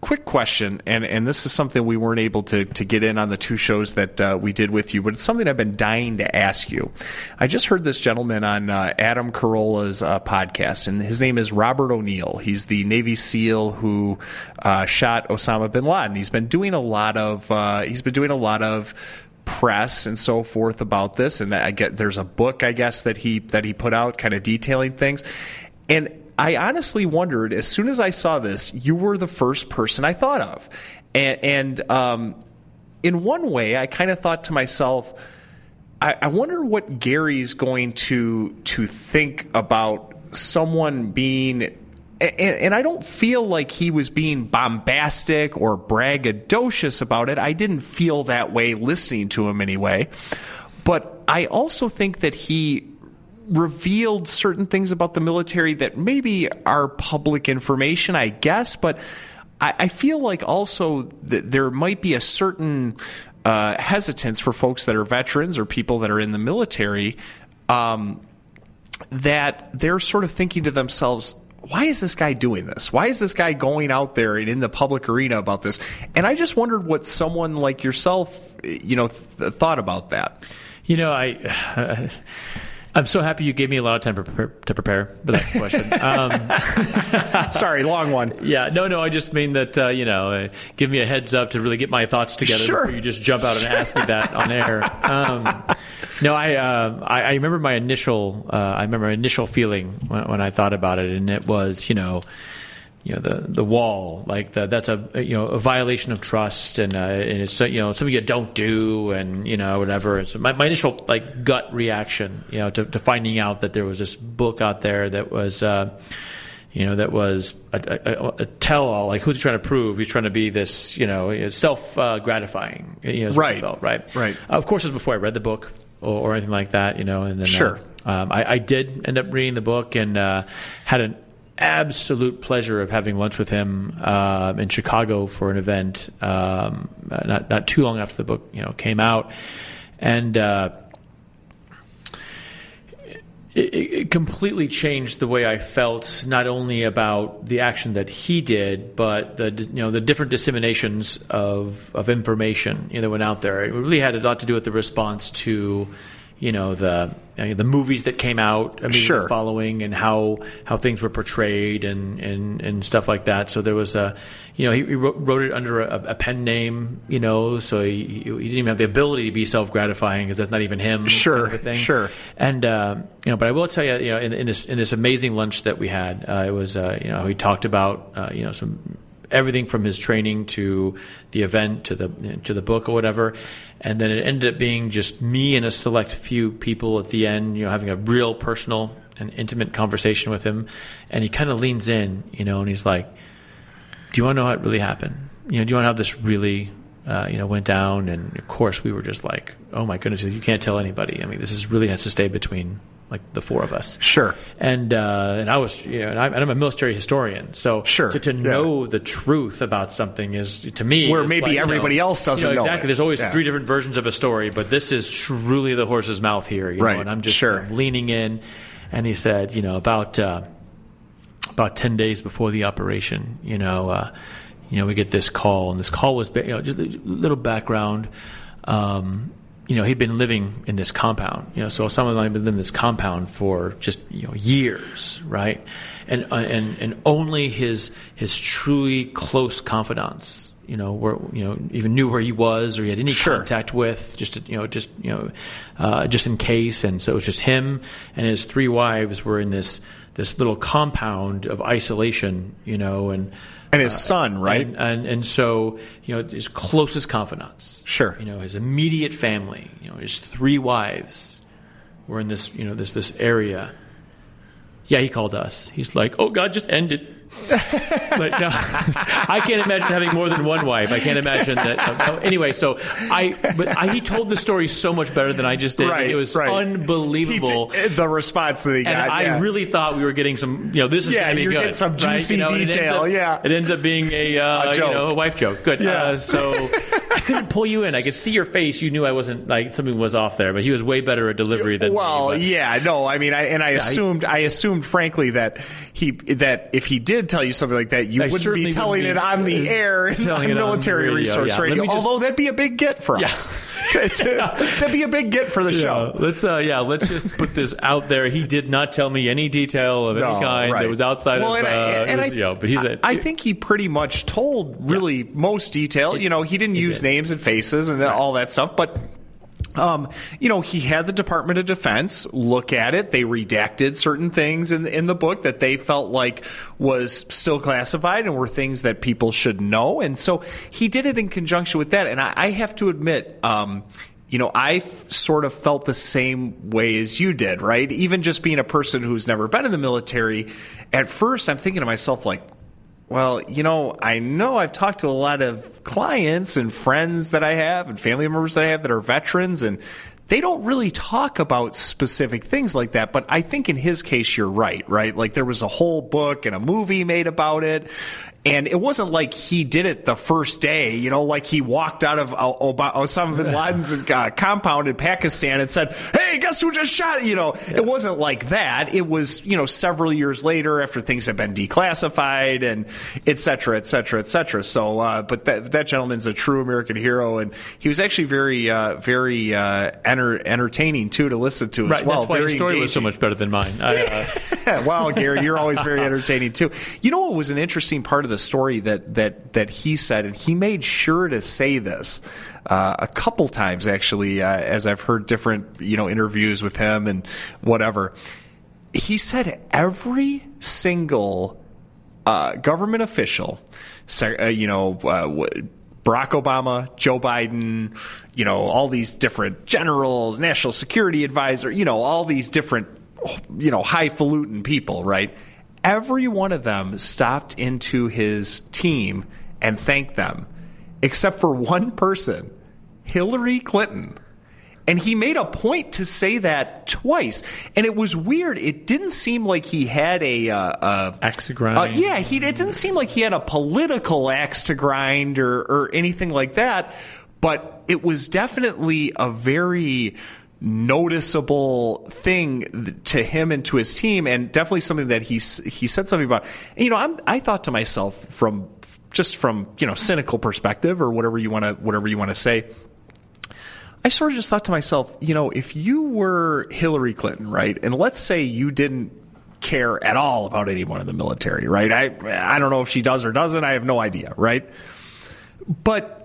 quick question, and, and this is something we weren't able to, to get in on the two shows that uh, we did with you, but it's something I've been dying to ask you. I just heard this gentleman on uh, Adam Carolla's uh, podcast, and his name is Robert O'Neill. He's the Navy SEAL who uh, shot Osama bin Laden. He's been doing a lot of uh, he's been doing a lot of press and so forth about this, and I get there's a book I guess that he that he put out kind of detailing things, and I honestly wondered, as soon as I saw this, you were the first person I thought of. And, and um, in one way, I kind of thought to myself, I, I wonder what Gary's going to to think about someone being... And, and I don't feel like he was being bombastic or braggadocious about it. I didn't feel that way listening to him anyway. But I also think that he revealed certain things about the military that maybe are public information, I guess, but I, I feel like also that there might be a certain uh, hesitance for folks that are veterans or people that are in the military um, that they're sort of thinking to themselves, why is this guy doing this? Why is this guy going out there and in the public arena about this? And I just wondered what someone like yourself, you know, th- thought about that. You know, I... Uh, I'm so happy you gave me a lot of time to prepare, to prepare for that question. Um, Sorry, long one. Yeah, no, no, I just mean that, uh, you know, uh, give me a heads up to really get my thoughts together sure. before you just jump out and ask me that on air. Um, no, I, uh, I I remember my initial, uh, I remember my initial feeling when, when I thought about it, and it was, you know, you know, the, the wall, like the, that's a, you know, a violation of trust, and, uh, and it's, you know, something you don't do, and, you know, whatever. So my, my initial, like, gut reaction, you know, to, to finding out that there was this book out there that was, uh, you know, that was a, a, a tell-all, like, who's he trying to prove? He's trying to be this, you know, self-gratifying, uh, you know, right. Felt, right? Right. Uh, of course, it was before I read the book or, or anything like that, you know, and then, sure. uh, um, I, I did end up reading the book and, uh, had an absolute pleasure of having lunch with him uh, in Chicago for an event um, not not too long after the book you know came out, and uh, it, it completely changed the way I felt, not only about the action that he did, but the you know the different disseminations of of information you know, that went out there. It really had a lot to do with the response to you know the you know, the movies that came out immediately sure. following, and how how things were portrayed and, and, and stuff like that. So there was a, you know, he, he wrote, wrote it under a, a pen name, you know, so he, he didn't even have the ability to be self-gratifying because that's not even him. Sure, kind of a thing. sure. And uh, you know, but I will tell you, you know, in, in this in this amazing lunch that we had, uh, it was uh, you know, he talked about uh, you know some. everything from his training to the event to the to the book or whatever, and then it ended up being just me and a select few people at the end, you know, having a real personal and intimate conversation with him, and he kind of leans in, you know, and he's like, "Do you want to know how it really happened? You know, do you want to know how this really, uh, you know, went down?" And of course, we were just like, "Oh my goodness, you can't tell anybody. I mean, this is really has to stay between." Like the four of us, sure, and uh, and I was, you know, and, I, and I'm a military historian, so sure, to, to yeah. know the truth about something is to me where is maybe like, everybody you know, else doesn't you know, know exactly. It. There's always yeah. three different versions of a story, but this is truly the horse's mouth here, you right? know, and I'm just sure. you know, leaning in, and he said, you know, about uh, about ten days before the operation, you know, uh, you know, we get this call, and this call was, you know, just a little background. Um, You know, he'd been living in this compound. You know, so someone had been living in this compound for just you know years, right? And uh, and and only his his truly close confidants, you know, were you know even knew where he was or he had any sure. contact with, just to, you know, just you know, uh, just in case. And so it was just him and his three wives were in this this little compound of isolation, you know, and. And his son, right? And, and and so, you know, his closest confidants. Sure. You know, his immediate family, you know, his three wives were in this, you know, this this area. Yeah, he called us. He's like, "Oh God, just end it." Like, no, I can't imagine having more than one wife. I can't imagine that. Uh, anyway, so I, but I, he told the story so much better than I just did. Right, it was right. unbelievable. He, the response that he got. And I yeah. really thought we were getting some, you know, this is yeah, going to be you're good. getting some juicy right? you know, detail. It up, yeah, it ends up being a, uh, a you know, a wife joke. Good. Yeah. Uh, so, couldn't pull you in. I could see your face. You knew I wasn't, like, something was off there, but he was way better at delivery than well, me. Well, yeah, no, I mean, I, and I yeah, assumed, I, I assumed, frankly, that he, that if he did tell you something like that, you I wouldn't be telling wouldn't it on the air on military radio, resource yeah. radio. Just, although that'd be a big get for us. Yeah. to, to, that'd be a big get for the yeah. show. Let's, uh, yeah, let's just put this out there. He did not tell me any detail of no, any kind right. that was outside well, of. And, uh, and was, I, you know, but he's. A, I think he pretty much told really yeah. most detail. It, you know, he didn't use did. names and faces and right. all that stuff, but. Um, you know, he had the Department of Defense look at it. They redacted certain things in in the book that they felt like was still classified and were things that people should know. And so he did it in conjunction with that. And I, I have to admit, um, you know, I f- sort of felt the same way as you did, right? Even just being a person who's never been in the military, at first I'm thinking to myself, like, well, you know, I know I've talked to a lot of clients and friends that I have and family members that I have that are veterans, and they don't really talk about specific things like that. But I think in his case, you're right, right? Like there was a whole book and a movie made about it. And it wasn't like he did it the first day, you know, like he walked out of Osama bin Laden's uh, compound in Pakistan and said, hey, guess who just shot? You know, yeah. It wasn't like that. It was, you know, several years later after things had been declassified and et cetera, et cetera, et cetera. So, uh, but that, that gentleman's a true American hero. And he was actually very, uh, very uh, enter- entertaining, too, to listen to as right, well. That's why very his story engaging. was so much better than mine. I, uh... well, Gary, you're always very entertaining, too. You know what was an interesting part of the story that that that he said, and he made sure to say this uh, a couple times actually, uh, as I've heard different you know interviews with him and whatever. He said every single uh, government official, uh, you know, uh, Barack Obama, Joe Biden, you know, all these different generals, national security advisor, you know, all these different you know highfalutin people, right? Every one of them stopped into his team and thanked them, except for one person, Hillary Clinton. And he made a point to say that twice. And it was weird. It didn't seem like he had a... Uh, uh, axe to grind. Uh, yeah, he, it didn't seem like he had a political axe to grind or, or anything like that. But it was definitely a very... noticeable thing to him and to his team, and definitely something that he he said something about. And, you know, I'm, I thought to myself from just from you know cynical perspective or whatever you want to whatever you want to say. I sort of just thought to myself, you know, if you were Hillary Clinton, right, and let's say you didn't care at all about anyone in the military, right? I I don't know if she does or doesn't. I have no idea, right? But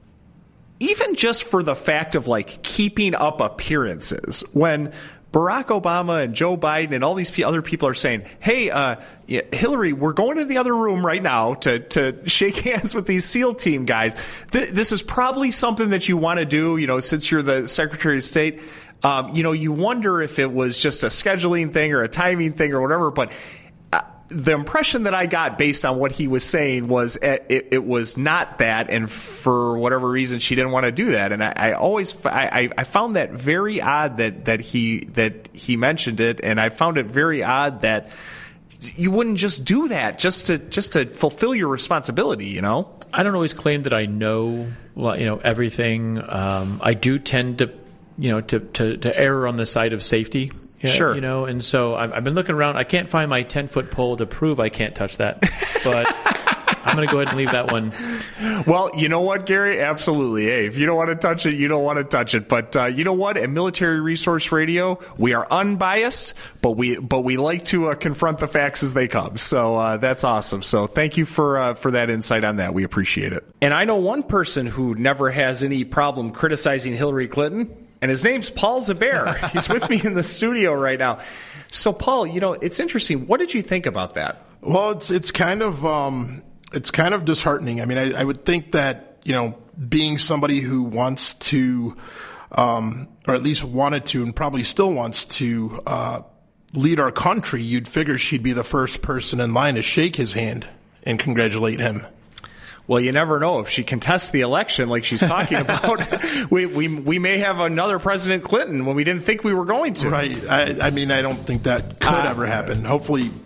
even just for the fact of like keeping up appearances, when Barack Obama and Joe Biden and all these other people are saying, hey, uh, Hillary, we're going to the other room right now to, to shake hands with these SEAL team guys. Th- this is probably something that you want to do, you know, since you're the Secretary of State. Um, you know, you wonder if it was just a scheduling thing or a timing thing or whatever, but the impression that I got based on what he was saying was it, it was not that, and for whatever reason she didn't want to do that. And I, I always I, I found that very odd that, that he that he mentioned it, and I found it very odd that you wouldn't just do that just to just to fulfill your responsibility. You know, I don't always claim that I know you know everything. Um, I do tend to you know to, to, to err on the side of safety. Yeah, sure. You know, and so I've, I've been looking around. I can't find my ten-foot pole to prove I can't touch that. But I'm going to go ahead and leave that one. Well, you know what, Gary? Absolutely. Hey, if you don't want to touch it, you don't want to touch it. But uh, you know what? At Military Resource Radio, we are unbiased, but we but we like to uh, confront the facts as they come. So uh, that's awesome. So thank you for uh, for that insight on that. We appreciate it. And I know one person who never has any problem criticizing Hillary Clinton. And his name's Paul Zubair. He's with me in the studio right now. So, Paul, you know, it's interesting. What did you think about that? Well, it's it's kind of um, it's kind of disheartening. I mean, I, I would think that, you know, being somebody who wants to, um, or at least wanted to, and probably still wants to uh, lead our country, you'd figure she'd be the first person in line to shake his hand and congratulate him. Well, you never know. If she contests the election like she's talking about, we, we we may have another President Clinton when we didn't think we were going to. Right. I, I mean, I don't think that could uh, ever happen. Hopefully,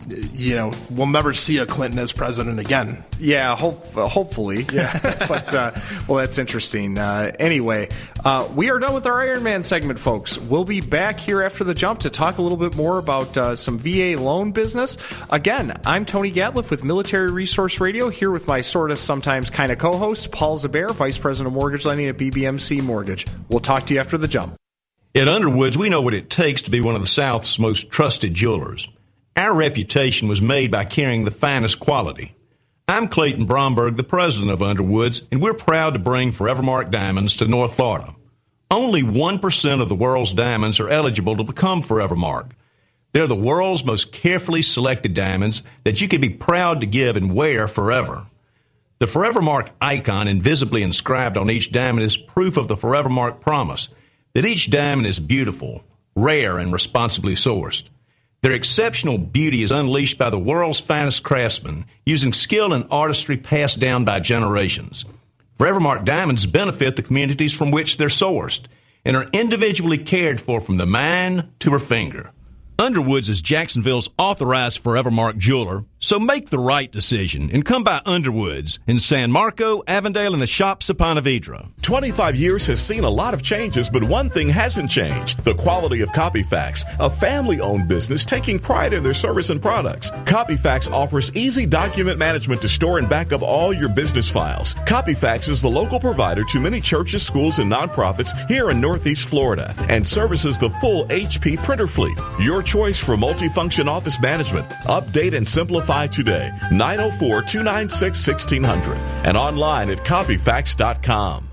you know, we'll never see a Clinton as president again. Yeah, hope, uh, hopefully. Yeah, but uh, well, that's interesting. Uh, anyway, uh, we are done with our Iron Man segment, folks. We'll be back here after the jump to talk a little bit more about uh, some V A loan business. Again, I'm Tony Gatliff with Military Resource Radio, here with my sort of sometimes kind of co-host, Paul Zabert, Vice President of Mortgage Lending at B B M C Mortgage. We'll talk to you after the jump. At Underwoods, we know what it takes to be one of the South's most trusted jewelers. Our reputation was made by carrying the finest quality. I'm Clayton Bromberg, the president of Underwoods, and we're proud to bring Forevermark diamonds to North Florida. Only one percent of the world's diamonds are eligible to become Forevermark. They're the world's most carefully selected diamonds that you can be proud to give and wear forever. The Forevermark icon invisibly inscribed on each diamond is proof of the Forevermark promise that each diamond is beautiful, rare, and responsibly sourced. Their exceptional beauty is unleashed by the world's finest craftsmen using skill and artistry passed down by generations. Forevermark diamonds benefit the communities from which they're sourced and are individually cared for from the mine to her finger. Underwoods is Jacksonville's authorized Forevermark jeweler, so make the right decision and come by Underwoods in San Marco, Avondale, and the Shops of Ponte Vedra. twenty-five years has seen a lot of changes, but one thing hasn't changed: the quality of Copyfax, a family-owned business taking pride in their service and products. Copyfax offers easy document management to store and back up all your business files. Copyfax is the local provider to many churches, schools, and nonprofits here in Northeast Florida and services the full H P printer fleet. Your choice for multifunction office management. Update and simplify today. nine oh four, two nine six, one six zero zero and online at copyfax dot com.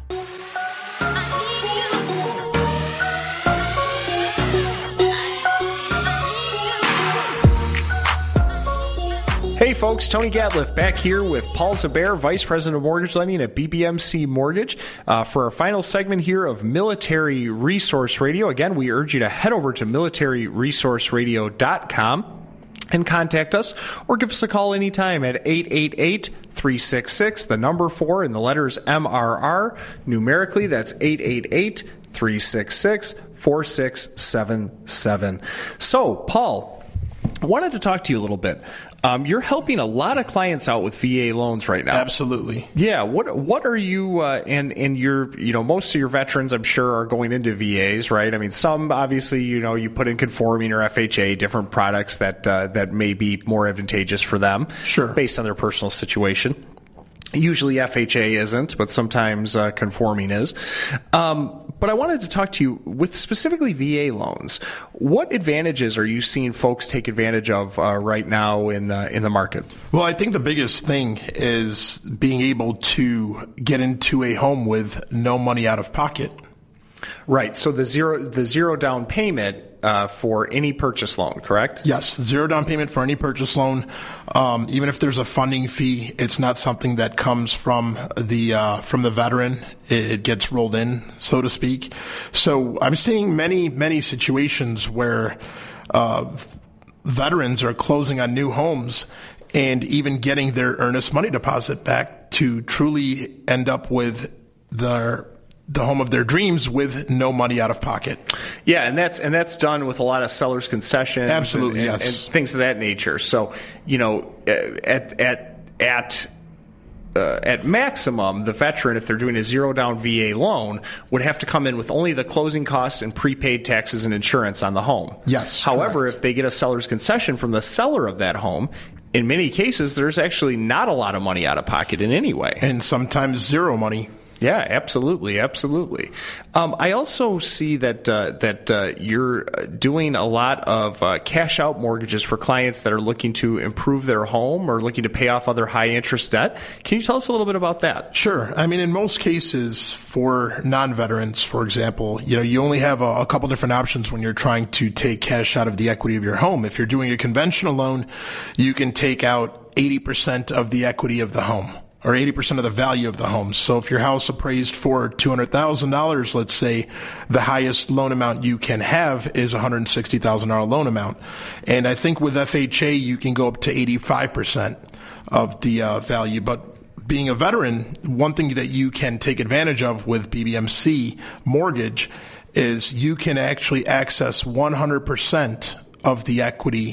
Hey folks, Tony Gatliff back here with Paul Zabert, Vice President of Mortgage Lending at B B M C Mortgage, uh, for our final segment here of Military Resource Radio. Again, we urge you to head over to military resource radio dot com and contact us, or give us a call anytime at eight eight eight, three six six, the number four, and the letters M R R. Numerically, that's eight eight eight, three six six, four six seven seven. So, Paul, I wanted to talk to you a little bit. Um, you're helping a lot of clients out with V A loans right now. Absolutely. Yeah. What What are you uh, and and your you know most of your veterans, I'm sure, are going into V As, right? I mean, some obviously you know you put in conforming or F H A, different products that uh, that may be more advantageous for them, sure, based on their personal situation. Usually F H A isn't, but sometimes uh, conforming is. Um, but I wanted to talk to you with specifically V A loans. What advantages are you seeing folks take advantage of uh, right now in uh, in the market? Well, I think the biggest thing is being able to get into a home with no money out of pocket. Right. So the zero the zero down payment uh, for any purchase loan, correct? Yes, zero down payment for any purchase loan. Um, even if there's a funding fee, it's not something that comes from the uh, from the veteran. It, it gets rolled in, so to speak. So I'm seeing many many situations where uh, veterans are closing on new homes and even getting their earnest money deposit back to truly end up with their the home of their dreams with no money out of pocket. Yeah, and that's and that's done with a lot of seller's concessions, absolutely, and, and, yes, and things of that nature. So, you know, at at at uh, at maximum, the veteran, if they're doing a zero down V A loan, would have to come in with only the closing costs and prepaid taxes and insurance on the home. Yes. However, correct. if they get a seller's concession from the seller of that home, in many cases, there's actually not a lot of money out of pocket in any way, and sometimes zero money. Yeah, absolutely, absolutely. Um, I also see that uh, that uh, you're doing a lot of uh, cash out mortgages for clients that are looking to improve their home or looking to pay off other high interest debt. Can you tell us a little bit about that? Sure. I mean, in most cases for non-veterans, for example, you know, you only have a, a couple different options when you're trying to take cash out of the equity of your home. If you're doing a conventional loan, you can take out eighty percent of the equity of the home, or eighty percent of the value of the home. So if your house appraised for two hundred thousand dollars, let's say, the highest loan amount you can have is a one hundred sixty thousand dollars loan amount. And I think with F H A, you can go up to eighty-five percent of the uh, value. But being a veteran, one thing that you can take advantage of with B B M C Mortgage is you can actually access one hundred percent of the equity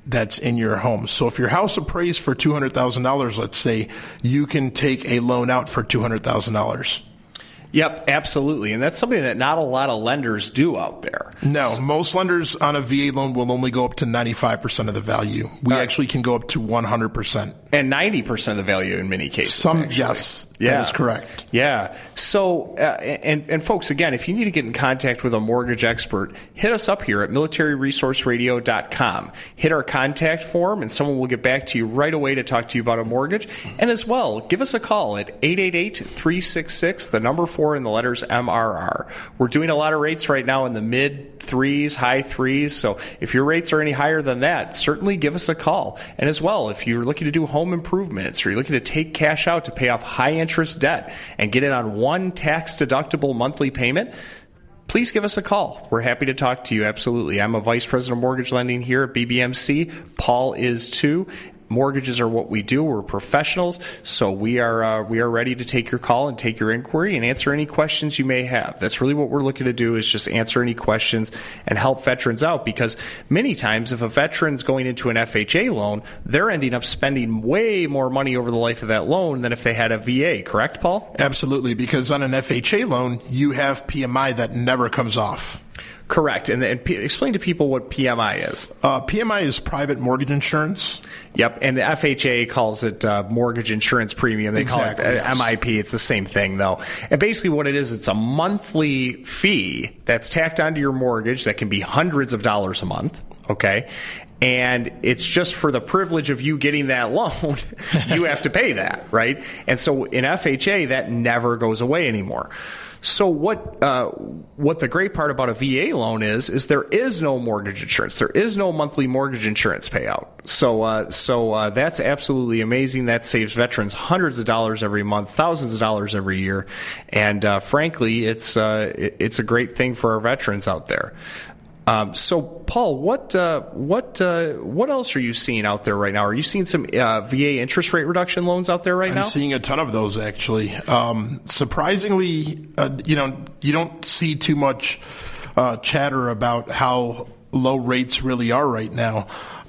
that's in your home. So if your house appraised for two hundred thousand dollars, let's say, you can take a loan out for two hundred thousand dollars. Yep, absolutely. And that's something that not a lot of lenders do out there. No, so, most lenders on a V A loan will only go up to ninety-five percent of the value. We uh, actually can go up to one hundred percent. And ninety percent of the value in many cases. Some, actually. yes, yeah. that is correct. Yeah. So, uh, and, and folks, again, if you need to get in contact with a mortgage expert, hit us up here at military resource radio dot com. Hit our contact form, and someone will get back to you right away to talk to you about a mortgage. And as well, give us a call at eight eight eight, three six six, the number four in the letters M R R. We're doing a lot of rates right now in the mid threes, high threes. So if your rates are any higher than that, certainly give us a call. And as well, if you're looking to do home improvements or you're looking to take cash out to pay off high interest debt and get it on one tax deductible monthly payment, please give us a call. We're happy to talk to you. Absolutely. I'm a vice president of mortgage lending here at B B M C. Paul is too. Mortgages are what we do. We're professionals, so we are uh, we are ready to take your call and take your inquiry and answer any questions you may have. That's really what we're looking to do, is just answer any questions and help veterans out, because many times if a veteran's going into an F H A loan, they're ending up spending way more money over the life of that loan than if they had a V A. Correct, Paul? Absolutely, because on an F H A loan, you have P M I that never comes off. Correct. And, and P- explain to people what P M I is. Uh, P M I is private mortgage insurance. Yep. And the F H A calls it uh, mortgage insurance premium. They exactly, call it uh, yes. M I P. It's the same thing, though. And basically what it is, it's a monthly fee that's tacked onto your mortgage that can be hundreds of dollars a month. Okay. And it's just for the privilege of you getting that loan, you have to pay that, right? And so in F H A, that never goes away anymore. So what uh, what the great part about a V A loan is, is there is no mortgage insurance. There is no monthly mortgage insurance payout. So uh, so uh, that's absolutely amazing. That saves veterans hundreds of dollars every month, thousands of dollars every year. And uh, frankly, it's uh, it's a great thing for our veterans out there. Um, so, Paul, what uh, what uh, what else are you seeing out there right now? Are you seeing some uh, V A interest rate reduction loans out there right I'm now? I'm seeing a ton of those, actually. Um, surprisingly, uh, you know, you don't see too much uh, chatter about how low rates really are right now.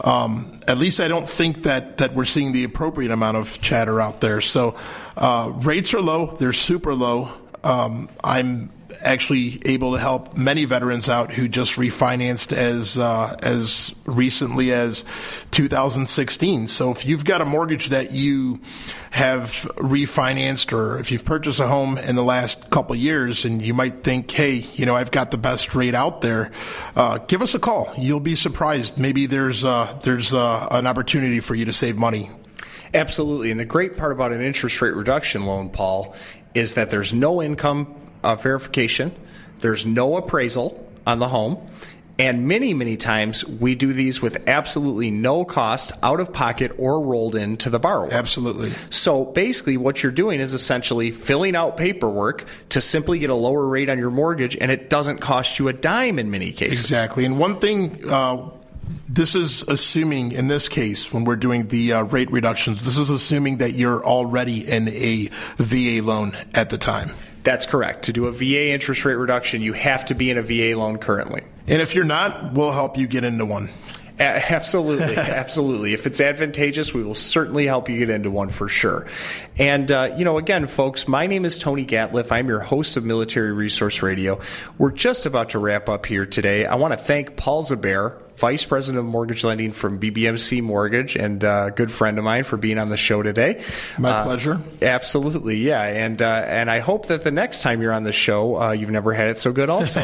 Um, at least I don't think that, that we're seeing the appropriate amount of chatter out there. So uh, rates are low. They're super low. Um, I'm actually able to help many veterans out who just refinanced as uh, as recently as two thousand sixteen. So if you've got a mortgage that you have refinanced, or if you've purchased a home in the last couple of years and you might think, hey, you know, I've got the best rate out there, uh, give us a call. You'll be surprised. Maybe there's uh, there's uh, an opportunity for you to save money. Absolutely. And the great part about an interest rate reduction loan, Paul, is that there's no income Uh, verification, there's no appraisal on the home, and many, many times we do these with absolutely no cost out of pocket or rolled into the borrower. Absolutely. So basically what you're doing is essentially filling out paperwork to simply get a lower rate on your mortgage, and it doesn't cost you a dime in many cases. Exactly. And one thing, uh, this is assuming, in this case, when we're doing the uh, rate reductions, this is assuming that you're already in a V A loan at the time. That's correct. To do a V A interest rate reduction, you have to be in a V A loan currently. And if you're not, we'll help you get into one. A- absolutely. Absolutely. If it's advantageous, we will certainly help you get into one for sure. And, uh, you know, again, folks, my name is Tony Gatliff. I'm your host of Military Resource Radio. We're just about to wrap up here today. I want to thank Paul Zubair, Vice President of Mortgage Lending from B B M C Mortgage, and uh, a good friend of mine, for being on the show today. My uh, pleasure. Absolutely, yeah. And uh, and I hope that the next time you're on the show, uh, you've never had it so good also.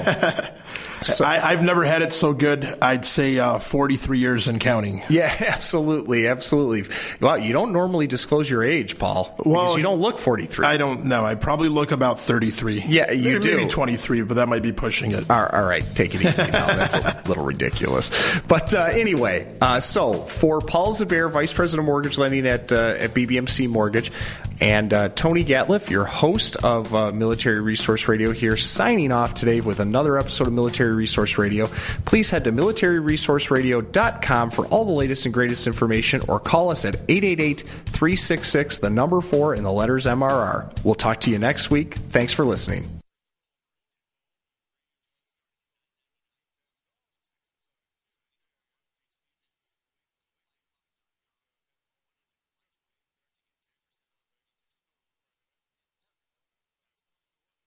So, I, I've never had it so good. I'd say uh, forty-three years and counting. Yeah, absolutely, absolutely. Wow, you don't normally disclose your age, Paul. Well, you don't look forty-three. I don't know. I probably look about thirty-three. Yeah, you maybe, do. Maybe twenty-three, but that might be pushing it. All, all right, take it easy now. That's a little ridiculous. But uh, anyway, uh, so for Paul Zubair, Vice President of Mortgage Lending at uh, at B B M C Mortgage, and uh, Tony Gatliff, your host of uh, Military Resource Radio here, signing off today with another episode of Military Resource Radio. Please head to military resource radio dot com for all the latest and greatest information, or call us at eight eight eight, three six six, the number four, and the letters M R R. We'll talk to you next week. Thanks for listening.